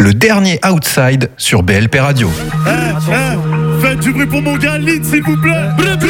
le dernier Outside sur BLP Radio. Faites du bruit pour mon gars Lid, s'il vous plaît.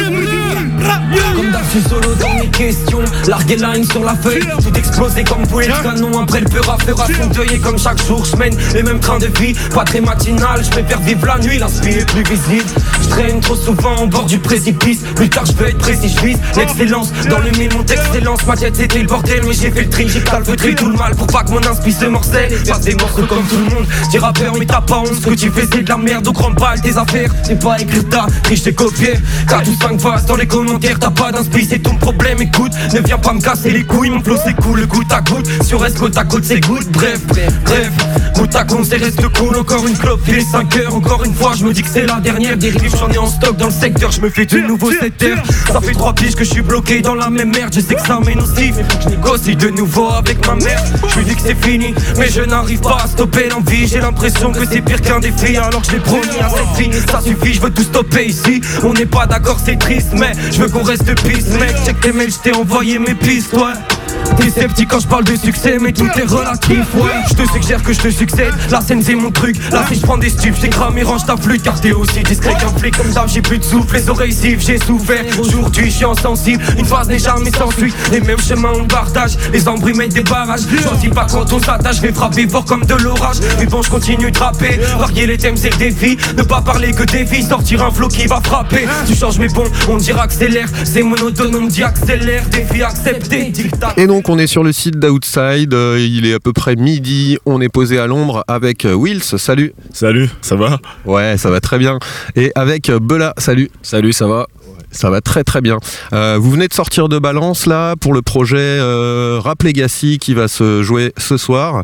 Comme d'hab, je suis solo dans mes questions. Larguer la haine sur la feuille, tout exploser comme bouée de canon. Après le fera son deuil. Et comme chaque jour, je mène les mêmes trains de vie. Pas très matinal, je préfère vivre la nuit. L'inspire est plus visible. Je traîne trop souvent au bord du précipice. Plus tard, je veux être précis, je vise l'excellence. Dans le mille, mon excellence. Ma tête c'était le bordel, mais j'ai fait le tri. J'ai calfeutré tout le mal pour pas que mon inspi se morcelle. Passe des morceaux comme tout le monde. Dis rappeur, mais t'as pas honte. Ce que tu fais, c'est de la merde. Donc rentre pas tes affaires. C'est pas écrire ta triche, t'es copié. 4 ou 5 faces dans les commentaires. T'as pas d'inspi, c'est ton problème. Écoute, ne viens pas me casser les couilles. Mon flow c'est cool, le goutte à goutte. Sur reste côte à côte, c'est good. Bref, goutte à goutte, c'est reste cool. Encore une clope, il est 5 heures. Encore une fois, je me dis que c'est la dernière. Des rives, j'en ai en stock dans le secteur. Je me fais de nouveau 7 heures. Ça fait 3 piges que je suis bloqué dans la même merde. Je sais que ça m'est nocif. Je négocie de nouveau avec ma mère. Je lui dis que c'est fini, mais je n'arrive pas à stopper l'envie. J'ai l'impression que c'est pire qu'un défi. Alors que je l'ai promis à cette fille. Ça suffit, je veux tout stopper ici. On n'est pas d'accord, c'est triste, mais je veux qu'on reste pisse, mec. Check tes mails, je t'ai envoyé mes pistes, ouais. T'es sceptique quand je parle de succès, mais tout est relatif, ouais. Je te suggère que je te succède, la scène c'est mon truc. Là si je prends des stupes, j'ai cramé, range ta flûte. Car t'es aussi discret qu'un flic, comme d'hab j'ai plus de souffle. Les oreilles sifflent, j'ai souffert. Aujourd'hui je suis insensible, une phase n'est jamais sans suite. Les mêmes chemins on partage, les embruns mettent des barrages. J'en dis pas quand on s'attache, je vais frapper fort comme de l'orage. Mais bon je continue de rapper, varier les thèmes c'est le défi. Ne pas parler que des filles, sortir un flow qui va frapper. Tu changes mais bon, on dirait accélère. C'est monotone, on me dit accélère. Défi accepté, dictat. Et donc on est sur le site d'Outside, il est à peu près midi, on est posé à l'ombre avec Wills, salut. Salut, ça va? Ouais, ça va très bien. Et avec Bella, salut. Salut, ça va? Ça va très très bien. Vous venez de sortir de Balance là pour le projet Rap Legacy qui va se jouer ce soir.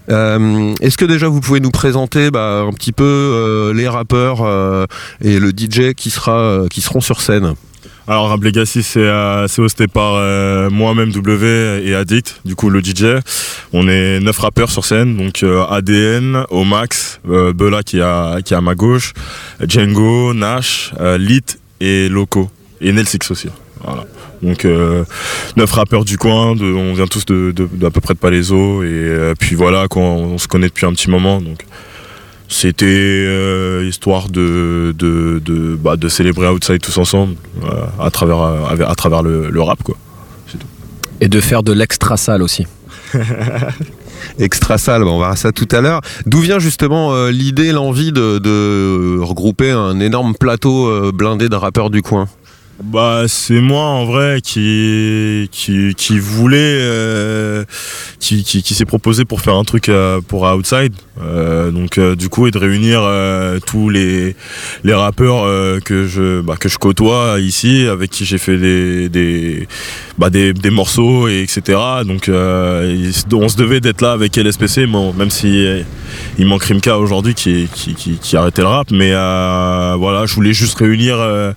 Est-ce que déjà vous pouvez nous présenter un petit peu les rappeurs et le DJ qui seront sur scène? Alors Rap Legacy c'est hosté par moi-même W et Addict, du coup le DJ. On est 9 rappeurs sur scène, donc ADN, Omax, Bella qui est à ma gauche, Django, Nash, Lit et Loco, et Nelsix aussi. Voilà. Donc 9 rappeurs du coin, on vient tous d'à peu près de Palaiso, et puis voilà, on se connaît depuis un petit moment, donc c'était histoire de célébrer Outside tous ensemble à travers le rap, quoi. C'est tout. Et de faire de l'extra salle aussi. Extra salle, on verra ça tout à l'heure. D'où vient justement l'idée, l'envie de regrouper un énorme plateau blindé de rappeurs du coin? C'est moi en vrai qui voulait qui s'est proposé pour faire un truc pour Outside, donc du coup, et de réunir tous les rappeurs que je côtoie ici, avec qui j'ai fait des morceaux, et etc. Donc on se devait d'être là avec LSPC, bon, même si il manque Rimka aujourd'hui qui arrêtait le rap, mais voilà, je voulais juste réunir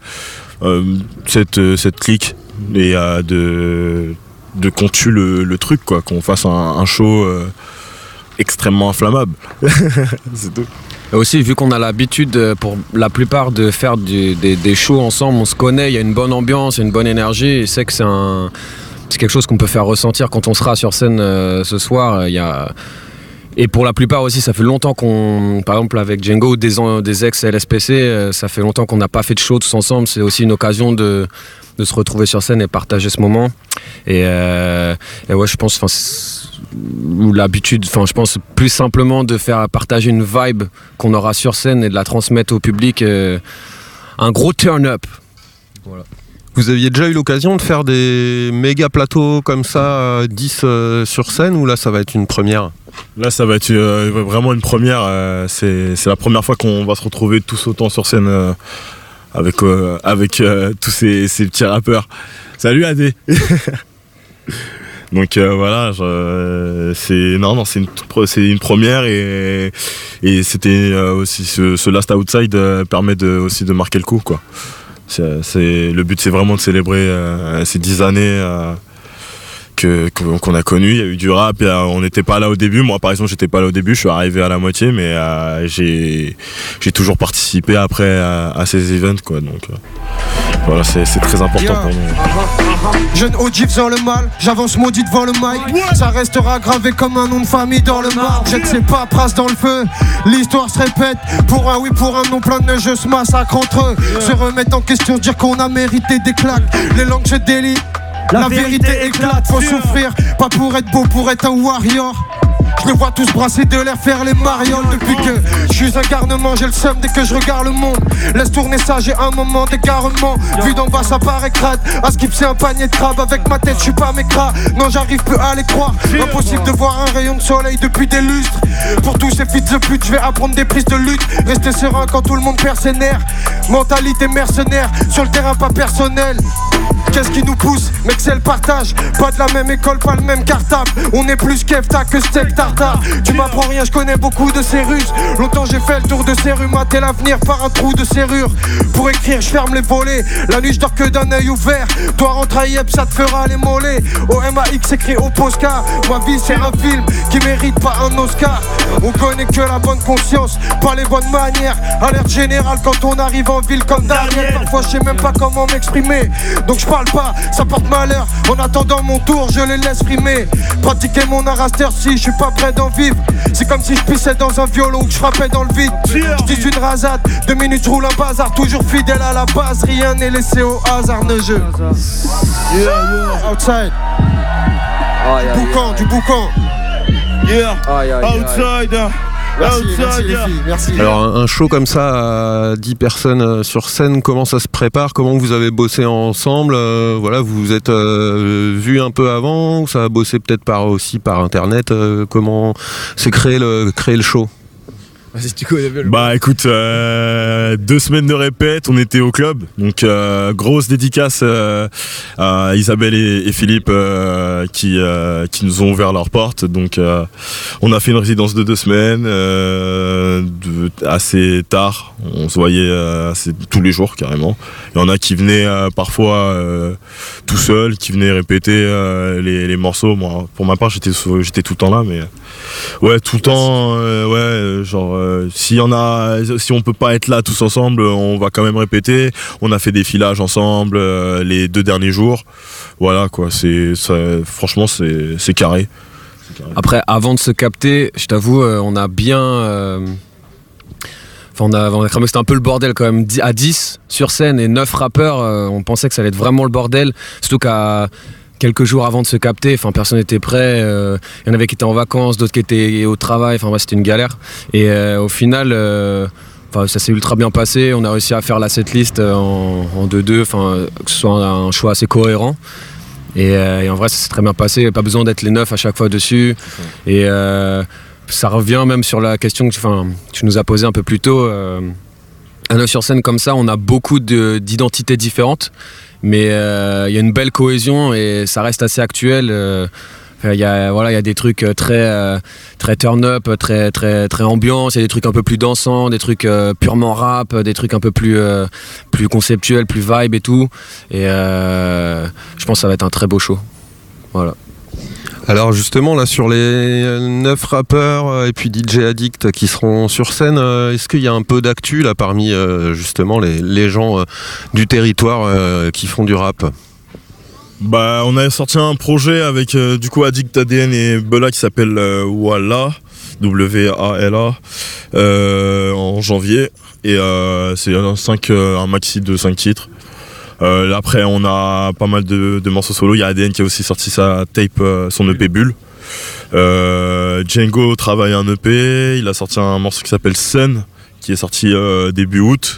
cette clique et de qu'on tue le truc, quoi, qu'on fasse un show extrêmement inflammable. C'est tout. Et aussi, vu qu'on a l'habitude pour la plupart de faire des shows ensemble, on se connaît, il y a une bonne ambiance, une bonne énergie, et c'est que c'est quelque chose qu'on peut faire ressentir quand on sera sur scène ce soir. Et pour la plupart aussi, ça fait longtemps par exemple avec Django ou des ex-LSPC, ça fait longtemps qu'on n'a pas fait de show tous ensemble. C'est aussi une occasion de se retrouver sur scène et partager ce moment. Et ouais, je pense, l'habitude, je pense plus simplement de faire partager une vibe qu'on aura sur scène et de la transmettre au public. Un gros turn-up. Voilà. Vous aviez déjà eu l'occasion de faire des méga plateaux comme ça, 10 sur scène, ou là ça va être une première? Là ça va être vraiment une première, c'est la première fois qu'on va se retrouver tous autant sur scène avec tous ces petits rappeurs. Salut Adé. Donc voilà, c'est une première, et c'était aussi ce Last Outside permet aussi de marquer le coup, quoi. Le but c'est vraiment de célébrer ces 10 années qu'on a connues. Il y a eu du rap, et on n'était pas là au début. Moi par exemple j'étais pas là au début, je suis arrivé à la moitié, mais j'ai toujours participé après à ces events, quoi. Donc voilà, c'est très important pour nous. Jeune OG faisant le mal, j'avance maudit devant le mic. Ça restera gravé comme un nom de famille dans le marbre. Jette ses paperasses dans le feu, l'histoire se répète. Pour un oui, pour un non, plein de jeux se massacrent entre eux. Se remettre en question, dire qu'on a mérité des claques. Les langues se délient, la vérité éclate. Faut souffrir, pas pour être beau, pour être un warrior. Je les vois tous brasser de l'air, faire les marioles. Depuis que je suis un garnement, j'ai le seum dès que je regarde le monde. Laisse tourner ça, j'ai un moment d'égarement. Vu d'en bas ça paraît crade. À skip c'est un panier de crabe. Avec ma tête je suis pas mécra. Non j'arrive plus à les croire. Impossible de voir un rayon de soleil depuis des lustres. Pour tous ces fils de pute, je vais apprendre des prises de lutte. Rester serein quand tout le monde perd ses nerfs. Mentalité mercenaire, sur le terrain pas personnel. Qu'est-ce qui nous pousse? Mec c'est le partage. Pas de la même école, pas le même cartable. On est plus kefta que steak tartare. Tu m'apprends rien, je connais beaucoup de ces ruses. Longtemps j'ai fait le tour de ces rues. Mater l'avenir par un trou de serrure. Pour écrire je ferme les volets. La nuit je dors que d'un œil ouvert. Toi rentre à Yep, ça te fera les mollets. Au MAX écrit au Posca. Ma vie c'est un film qui mérite pas un Oscar. On connaît que la bonne conscience, pas les bonnes manières. Alerte générale quand on arrive en ville comme Daniel. Parfois je sais même pas comment m'exprimer. Donc je parle pas, ça porte malheur. En attendant mon tour, je les laisse rimer. Pratiquer mon art à cette heure-ci, je suis pas prêt d'en vivre. C'est comme si je pissais dans un violon ou que je frappais dans le vide. Je dis une rasade, 2 minutes je roule un bazar. Toujours fidèle à la base, rien n'est laissé au hasard de jeu. Outside. Du boucan. Outside. Merci les filles, merci. Alors un show comme ça à 10 personnes sur scène, comment ça se prépare? Comment vous avez bossé ensemble? Voilà, vous vous êtes vus un peu avant, ou ça a bossé peut-être aussi par internet? Comment s'est créé le show? Vas-y, tu connais bien le Bah écoute, 2 semaines de répète, on était au club, donc grosse dédicace à Isabelle et Philippe qui nous ont ouvert leurs portes. Donc on a fait une résidence de 2 semaines, assez tard, on se voyait tous les jours carrément. Il y en a qui venaient parfois tout seuls, qui venaient répéter les morceaux. Moi, pour ma part, j'étais tout le temps là, mais ouais, tout le temps, ouais, genre si on peut pas être là tous ensemble, on va quand même répéter. On a fait des filages ensemble les 2 derniers jours. Voilà quoi, franchement c'est carré. Après, avant de se capter, je t'avoue, on a bien. On a cramé que c'était un peu le bordel quand même. À 10 sur scène et 9 rappeurs, on pensait que ça allait être vraiment le bordel. Surtout qu'à quelques jours avant de se capter, personne n'était prêt. Il y en avait qui étaient en vacances, d'autres qui étaient au travail. C'était une galère. Et au final, ça s'est ultra bien passé. On a réussi à faire la setlist en 2-2, que ce soit un choix assez cohérent. Et en vrai, ça s'est très bien passé. Pas besoin d'être les 9 à chaque fois dessus. Et ça revient même sur la question que tu nous as posée un peu plus tôt. À 9 sur scène comme ça, on a beaucoup d'identités différentes. Mais il y a une belle cohésion et ça reste assez actuel. Il y a des trucs très turn-up, très ambiance. Il y a des trucs un peu plus dansants, des trucs purement rap, des trucs un peu plus conceptuels, plus vibe et tout. Et je pense que ça va être un très beau show. Voilà. Alors justement là sur les 9 rappeurs et puis DJ Addict qui seront sur scène, est-ce qu'il y a un peu d'actu là parmi justement les gens du territoire qui font du rap? Bah on a sorti un projet avec du coup Addict, ADN et Bella qui s'appelle Walla, W-A-L-A, en janvier, et c'est un maxi de 5 titres. Après on a pas mal de morceaux solo. Il y a ADN qui a aussi sorti sa tape, son EP Bulle. Django travaille un EP, il a sorti un morceau qui s'appelle Sun qui est sorti début août.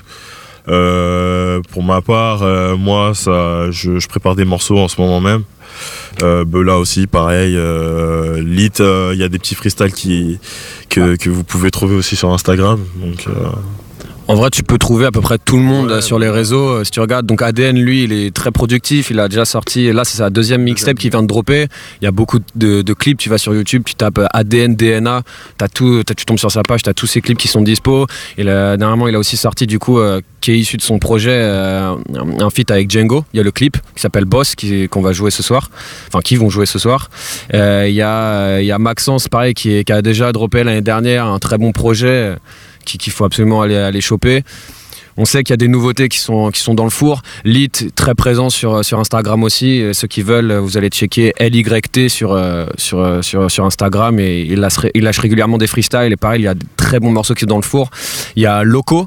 Pour ma part, moi je prépare des morceaux en ce moment même. Bella aussi pareil. Lit, il y a des petits freestyles que vous pouvez trouver aussi sur Instagram. Donc en vrai, tu peux trouver à peu près tout le monde sur les réseaux. Si tu regardes, donc ADN, lui, il est très productif. Il a déjà sorti, là, c'est sa 2e mixtape qui vient de dropper. Il y a beaucoup de clips. Tu vas sur YouTube, tu tapes ADN, DNA. Tu tombes sur sa page, tu as tous ses clips qui sont dispo. Et dernièrement, il a aussi sorti, du coup, qui est issu de son projet, un feat avec Django. Il y a le clip qui s'appelle Boss, qu'on va jouer ce soir. Enfin, qui vont jouer ce soir. Il y a Maxence, pareil, qui a déjà droppé l'année dernière un très bon projet qu'il faut absolument aller choper. On sait qu'il y a des nouveautés qui sont dans le four. Lit, très présent sur Instagram aussi. Ceux qui veulent, vous allez checker LYT sur Instagram et il lâche régulièrement des freestyles. Et pareil, il y a de très bons morceaux qui sont dans le four. Il y a Loco.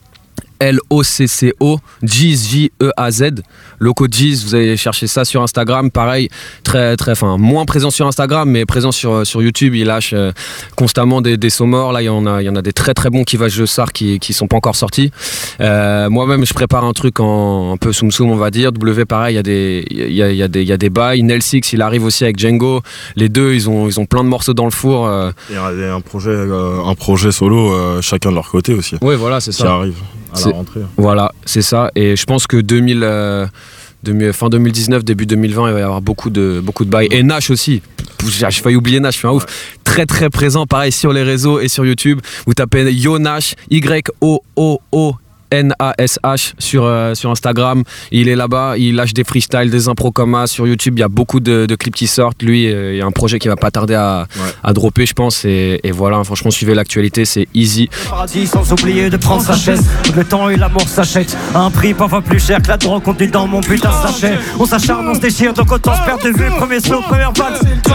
LOCCO, Jeez, J-E-A-Z. Loco Jeez, vous allez chercher ça sur Instagram. Pareil, moins présent sur Instagram, mais présent sur YouTube. Il lâche constamment des sons morts. Là, il y en a des très très bons qui va je sars qui sont pas encore sortis. Moi-même, je prépare un truc un peu soum soum, on va dire. W, pareil, il y a des bails. Nel Six, il arrive aussi avec Django. Les deux, ils ont plein de morceaux dans le four. Il y a un projet solo, chacun de leur côté aussi. Oui, voilà, c'est ça. Qui arrive. À la rentrée. Voilà, c'est ça. Et je pense que fin 2019, début 2020, il va y avoir beaucoup de bails. Et Nash aussi. J'ai failli oublier Nash, je suis un ouf. Très très présent, pareil, sur les réseaux et sur YouTube. Vous tapez Yo Nash, YOOO. NASH sur Instagram, il est là-bas, il lâche des freestyles, des impros comme ça. Sur YouTube, il y a beaucoup de clips qui sortent. Lui, il y a un projet qui va pas tarder à dropper, je pense. Et voilà, franchement, suivez l'actualité, c'est easy. Paradis, sans oublier de prendre sa chaise. Le temps et l'amour s'achètent à un prix parfois plus cher que la drogue contenue dans mon putain de sachet. On s'acharne, on se déchire, donc autant se perdre de vue. Premier slow, première balle,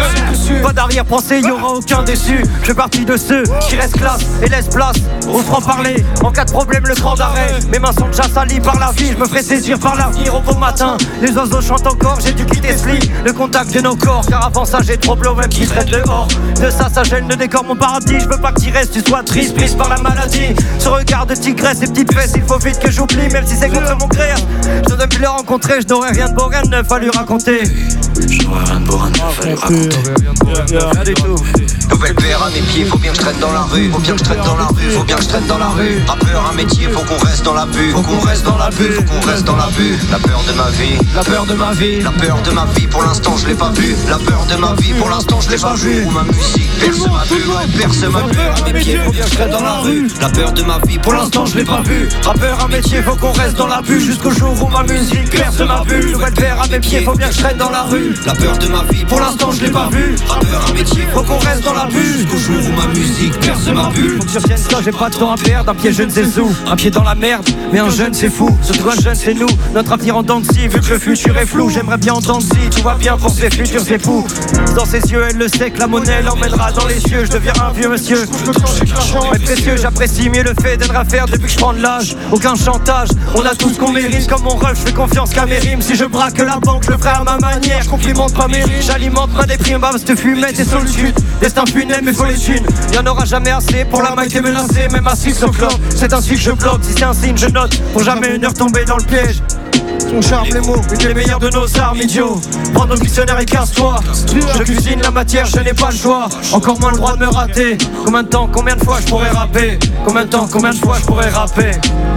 pas d'arrière-pensée, y'aura aucun déçu. Je fais partie de ceux qui restent classe et laissent place au franc-parler. En cas de problème, le cran d'arrêt. Mes mains sont déjà salies par la vie, je me ferai saisir par l'avenir au beau matin. Les oiseaux chantent encore, j'ai dû quitter ce lit. Le contact de nos corps, car avant ça j'ai trop bleu, même qui traite dehors. De ça, ça gêne le décor, mon paradis. Je veux pas que tu restes, tu sois triste, prise par la maladie. Ce regard de tigresse et petites fesses, il faut vite que j'oublie, même si c'est contre mon gré. Je n'aurais pu le rencontrer, je n'aurais rien de beau, rien de neuf à lui raconter. Je n'aurais rien de beau, rien de neuf à lui raconter. Rien du tout. Nouvelle paire à mes pieds, faut bien que je traîne dans la rue. Faut bien que je traîne dans la rue, faut bien que je traîne dans la rue. Rappeur, un métier, faut qu'on reste dans la bulle. Faut qu'on reste dans la bulle, faut qu'on reste dans la bulle. La peur de ma vie, la peur de ma vie. La peur de ma vie, pour l'instant je l'ai pas vu. La peur de ma vie, pour l'instant je l'ai pas vu. Où ma musique perce ma bulle, ouais, perce ma bulle. À mes pieds, faut bien que je traîne dans la rue. La peur de ma vie, pour l'instant je l'ai pas vu. Rappeur, un métier, faut qu'on reste dans la bulle. Jusqu'au jour où ma musique perce ma bulle. Nouvelle paire à mes pieds, faut bien que je traîne dans la rue. La peur de ma vie, pour l'instant je l'ai pas vu. Rappeur, un métier, faut qu'on reste dans la bulle. Jusqu'au jour où ma musique perce ma bulle. Faut que je retienne ça, j'ai pas de temps à perdre. Un pied je ne sais où, un pied dans la merde. Mais un jeune c'est fou, surtout un jeune c'est nous. Notre avenir en dents de scie, vu que le futur est flou. J'aimerais bien entendre si tout va bien pour ces futurs c'est fou. Dans ses yeux elle le sait que la monnaie l'emmènera dans les cieux. Je deviens un vieux monsieur. Mais précieux, j'apprécie mieux le fait d'être à faire depuis que je prends de l'âge. Aucun chantage, on a tout ce qu'on mérite. Comme mon ref, je fais confiance qu'à mes rimes. Si je braque la banque, je le ferai à ma manière. Je complimente pas mes rimes, j'alimente ma déprime. Bave te fumette et solitude. Destin funèbre mais faut les thunes. Y'en aura jamais assez pour la maille t'es menacée. Même assis au club, c'est ainsi que je bloque. Si c'est un signe je note, pour jamais une heure tomber dans le piège. On charme les mots, une des meilleures de nos armes, idiot. Prends nos dictionnaires et casse-toi. Je cuisine la matière, je n'ai pas le choix. Encore moins le droit de me rater. Combien de temps, combien de fois je pourrais rapper? Combien de temps, combien de fois je pourrais rapper?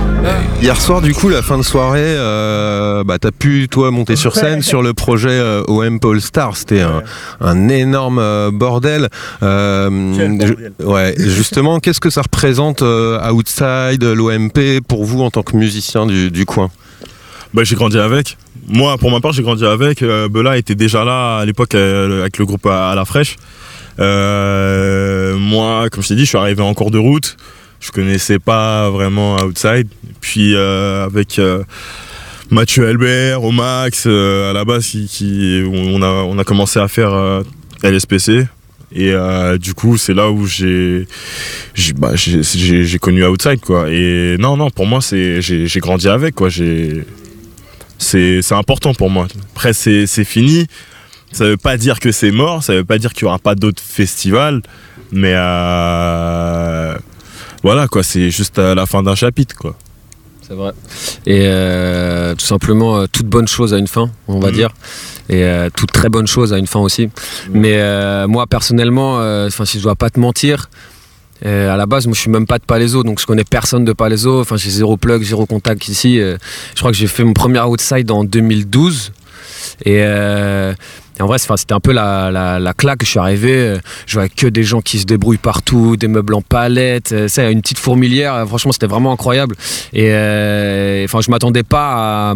Hier soir, du coup, la fin de soirée, t'as pu, toi, monter sur scène sur le projet OM Paul Star. C'était un énorme bordel. Ouais, justement, qu'est-ce que ça représente Outside, l'OMP, pour vous en tant que musicien du coin? J'ai grandi avec. Moi, pour ma part, j'ai grandi avec. Bella était déjà là à l'époque avec le groupe à la fraîche. Moi, comme je t'ai dit, je suis arrivé en cours de route. Je connaissais pas vraiment Outside. Puis avec Mathieu Albert, Omax, à la base, on a commencé à faire LSPC. Et du coup, c'est là où j'ai connu Outside, quoi. Et non, pour moi, j'ai grandi avec, quoi. C'est important pour moi. Après, c'est fini. Ça veut pas dire que c'est mort. Ça veut pas dire qu'il y aura pas d'autres festivals. Mais voilà, quoi. C'est juste la fin d'un chapitre, quoi. C'est vrai. Et tout simplement, toute bonne chose a une fin, on va dire. Et toute très bonne chose a une fin aussi. Mais moi, personnellement, si je dois pas te mentir, à la base, moi je suis même pas de Palaiseau, donc je connais personne de Palaiseau. Enfin, j'ai zéro plug, zéro contact ici. Je crois que j'ai fait mon premier Outside en 2012. Et en vrai, c'était un peu la claque. Je suis arrivé, je voyais que des gens qui se débrouillent partout, des meubles en palette, une petite fourmilière. Franchement, c'était vraiment incroyable. Et je m'attendais pas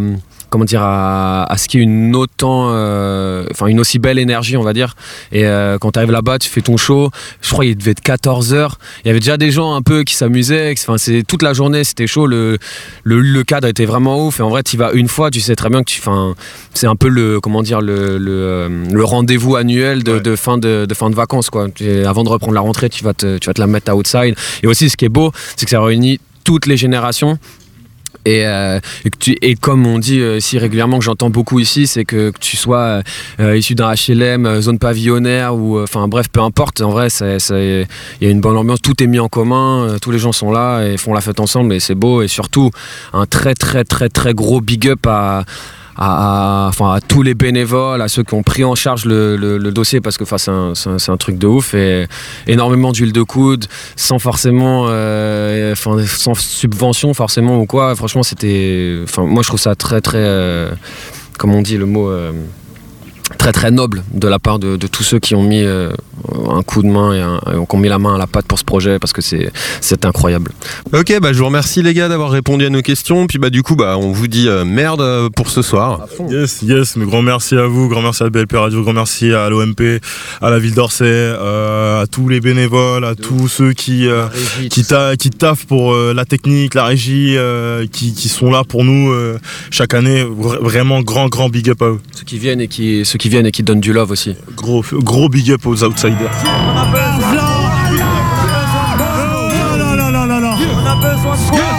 comment dire, à ce qu'il y ait une aussi belle énergie, on va dire. Et quand tu arrives là-bas, tu fais ton show. Je crois qu'il devait être 14h. Il y avait déjà des gens un peu qui s'amusaient. Enfin, c'est toute la journée, c'était chaud. Le cadre était vraiment ouf. Et en vrai, tu y vas une fois, tu sais très bien que c'est un peu le rendez-vous annuel de fin de vacances, quoi. Avant de reprendre la rentrée, tu vas te la mettre à Outside. Et aussi, ce qui est beau, c'est que ça réunit toutes les générations. Et comme on dit ici régulièrement, que j'entends beaucoup ici, c'est que tu sois issu d'un HLM, zone pavillonnaire, ou bref, peu importe, en vrai, il y a une bonne ambiance, tout est mis en commun, tous les gens sont là et font la fête ensemble, et c'est beau. Et surtout, un très très très très gros big up à tous les bénévoles, à ceux qui ont pris en charge le dossier, parce que c'est un truc de ouf, et énormément d'huile de coude, sans forcément sans subvention forcément ou quoi. Franchement, moi je trouve ça très très comme on dit le mot, très très noble de la part de tous ceux qui ont mis un coup de main et qui ont mis la main à la pâte pour ce projet, parce que c'est incroyable. Ok, je vous remercie les gars d'avoir répondu à nos questions. Puis du coup, on vous dit merde pour ce soir. Yes, mais grand merci à vous, grand merci à BLP Radio, grand merci à l'OMP, à la ville d'Orsay, à tous les bénévoles, à tous ceux qui taffent pour la technique, la régie, qui sont là pour nous chaque année. Vraiment grand big up à eux. Ceux qui viennent et qui donnent du love aussi. Gros big up aux outsiders. On a besoin de quoi?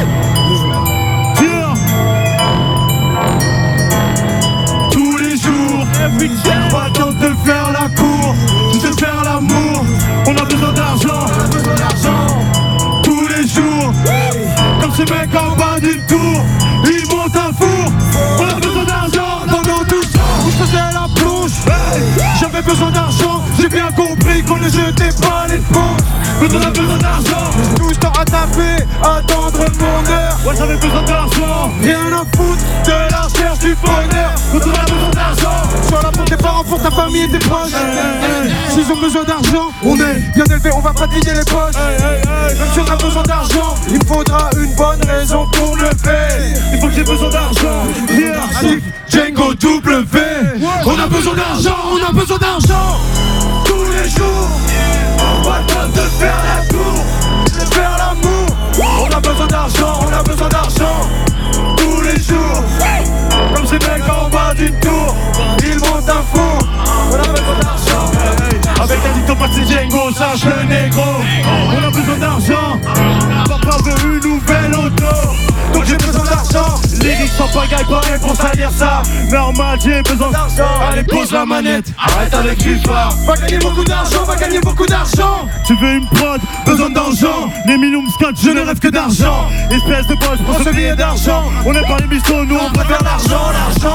Tous les jours, pas le temps de faire la cour, de faire l'amour. On a besoin d'argent, tous les jours. Comme ces mecs en bas du tour, ils montent un four. On a besoin d'argent. Pendant tout le temps où je faisais la plonge, j'avais besoin d'argent. J'ai bien compris qu'on ne jetait pas les ponts. Mais on a besoin d'argent. Tout ce temps à taper, attendre mon heure. Ouais, j'avais besoin d'argent. Rien à foutre de la recherche du bonheur. Mais on a besoin d'argent. Sois là pour tes parents, pour ta famille et tes proches. S'ils ont besoin d'argent, on est bien élevé, on va pratiquer les poches. Même si on a besoin d'argent, il faudra une bonne raison pour le faire. Il faut que j'ai besoin d'argent. Hiérarchique, Django W. On a besoin d'argent, on a besoin d'argent. Tous les jours, pas le temps de faire la tour, de faire l'amour. On a besoin d'argent, on a besoin d'argent. Tous les jours, comme ces mecs en bas du tour, ils montent un four. On a besoin d'argent. Avec un dicton pas de Django, sache le négro. On a besoin d'argent. Papa veut une nouvelle auto, donc j'ai besoin d'argent. Lyrics sans pagaille, pas pour salir ça. Normal, j'ai besoin d'argent. Allez, pose la manette, arrête avec l'histoire. Va gagner beaucoup d'argent, va gagner beaucoup d'argent. Tu veux une prod, besoin d'argent. Les millions de scotch, je ne rêve que d'argent. Espèce de poche pour ce billet d'argent. On n'est pas les mistos, nous on préfère l'argent.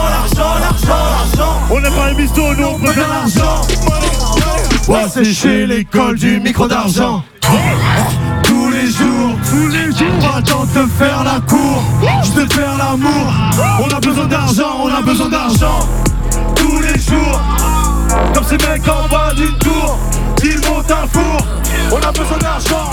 On n'est pas les mistos, nous on préfère l'argent. Ouais, c'est chez l'école du micro d'argent. Tous les jours, pas le temps de faire la cour, juste de faire l'amour. On a besoin d'argent, on a besoin d'argent. Tous les jours, comme ces mecs en bas d'une tour, ils montent un four. On a besoin d'argent.